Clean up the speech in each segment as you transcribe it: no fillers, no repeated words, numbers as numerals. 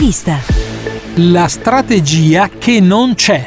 vista. La strategia che non c'è.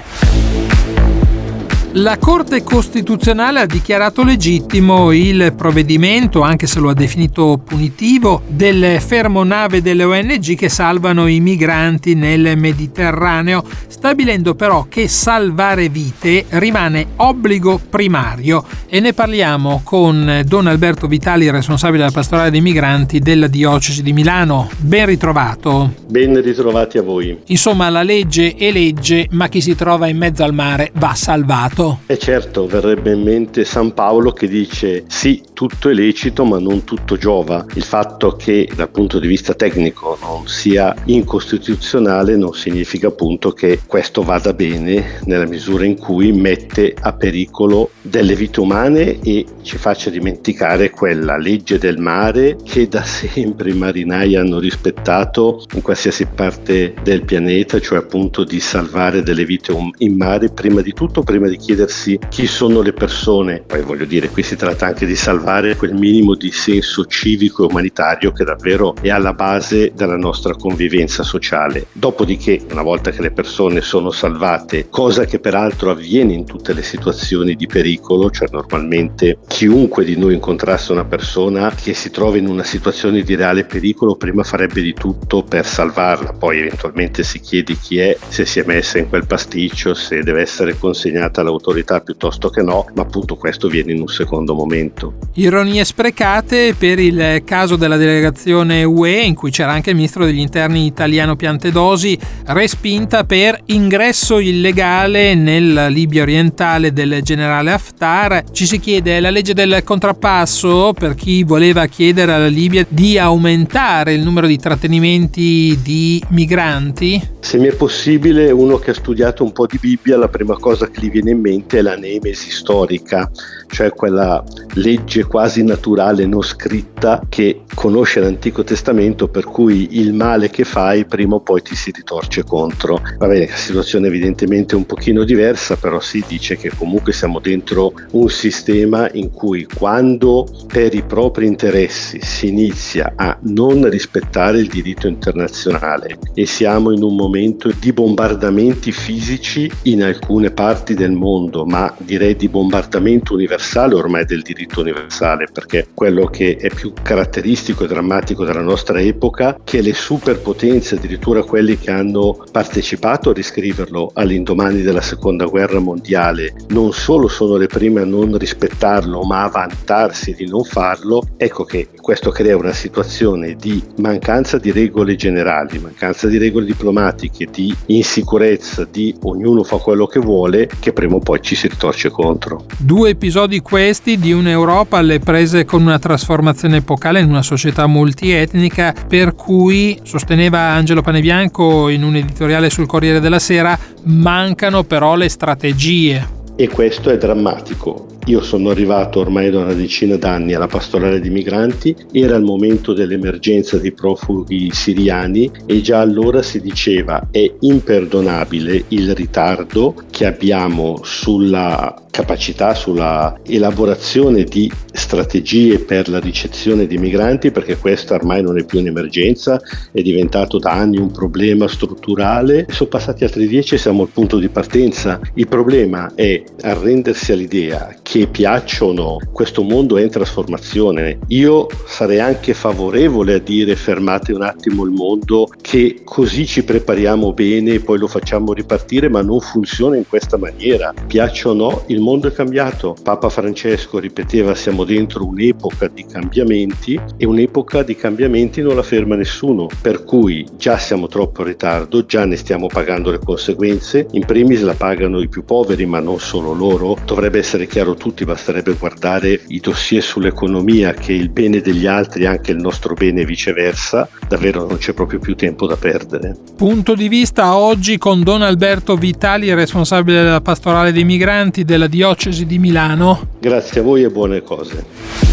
La Corte Costituzionale ha dichiarato legittimo il provvedimento, anche se lo ha definito punitivo, del fermo nave delle ONG che salvano i migranti nel Mediterraneo, stabilendo però che salvare vite rimane obbligo primario. E ne parliamo con Don Alberto Vitali, responsabile della Pastorale dei Migranti della Diocesi di Milano. Ben ritrovato. Ben ritrovati a voi. Insomma, la legge è legge, ma chi si trova in mezzo al mare va salvato. E certo, verrebbe in mente San Paolo che dice sì, tutto è lecito ma non tutto giova. Il fatto che dal punto di vista tecnico non sia incostituzionale non significa appunto che questo vada bene nella misura in cui mette a pericolo delle vite umane e ci faccia dimenticare quella legge del mare che da sempre i marinai hanno rispettato in qualsiasi parte del pianeta, cioè appunto di salvare delle vite in mare prima di tutto, prima di chiedersi chi sono le persone. Poi voglio dire, qui si tratta anche di salvare quel minimo di senso civico e umanitario che davvero è alla base della nostra convivenza sociale. Dopodiché, una volta che le persone sono salvate, cosa che peraltro avviene in tutte le situazioni di pericolo, cioè normalmente chiunque di noi incontrasse una persona che si trova in una situazione di reale pericolo prima farebbe di tutto per salvarla, poi eventualmente si chiede chi è, se si è messa in quel pasticcio, se deve essere consegnata all'autorità piuttosto che no, ma appunto questo viene in un secondo momento. Ironie sprecate per il caso della delegazione UE, in cui c'era anche il ministro degli interni italiano Piantedosi, respinta per ingresso illegale nella Libia orientale del generale Haftar. Ci si chiede, la legge del contrappasso per chi voleva chiedere alla Libia di aumentare il numero di trattenimenti di migranti? Se mi è possibile, uno che ha studiato un po' di Bibbia, la prima cosa che gli viene in mente è la nemesi storica, cioè quella legge quasi naturale non scritta che conosce l'Antico Testamento, per cui il male che fai prima o poi ti si ritorce contro. Va bene, la situazione è evidentemente un pochino diversa, però si dice che comunque siamo dentro un sistema in cui quando per i propri interessi si inizia a non rispettare il diritto internazionale e siamo in un momento di bombardamenti fisici in alcune parti del mondo, ma direi di bombardamento universale ormai del diritto universale, perché quello che è più caratteristico e drammatico della nostra epoca, che le superpotenze, addirittura quelli che hanno partecipato a riscriverlo all'indomani della seconda guerra mondiale, non solo sono le prime a non rispettarlo ma a vantarsi di non farlo. Ecco che questo crea una situazione di mancanza di regole generali, mancanza di regole diplomatiche, di insicurezza, di ognuno fa quello che vuole, che prima o poi ci si ritorce contro. Due episodi questi di un'Europa alle prese con una trasformazione epocale in una società multietnica, per cui, sosteneva Angelo Panebianco in un editoriale sul Corriere della Sera, mancano però le strategie. E questo è drammatico. Io sono arrivato ormai da una decina d'anni alla Pastorale dei Migranti, era il momento dell'emergenza dei profughi siriani e già allora si diceva è imperdonabile il ritardo che abbiamo sulla capacità, sulla elaborazione di strategie per la ricezione dei migranti, perché questa ormai non è più un'emergenza, è diventato da anni un problema strutturale. Sono passati altri 10 e siamo al punto di partenza. Il problema è arrendersi all'idea che piaccia o no, questo mondo è in trasformazione. Io sarei anche favorevole a dire fermate un attimo il mondo, che così ci prepariamo bene e poi lo facciamo ripartire, ma non funziona in questa maniera. Piaccia o no, il mondo è cambiato. Papa Francesco ripeteva siamo dentro un'epoca di cambiamenti e un'epoca di cambiamenti non la ferma nessuno, per cui già siamo troppo in ritardo, già ne stiamo pagando le conseguenze. In primis la pagano i più poveri, ma non solo loro. Dovrebbe essere chiaro a tutti, basterebbe guardare i dossier sull'economia, che il bene degli altri è anche il nostro bene e viceversa. Davvero non c'è proprio più tempo da perdere. Punto di vista oggi con Don Alberto Vitali, responsabile della Pastorale dei Migranti della Diocesi di Milano. Grazie a voi e buone cose.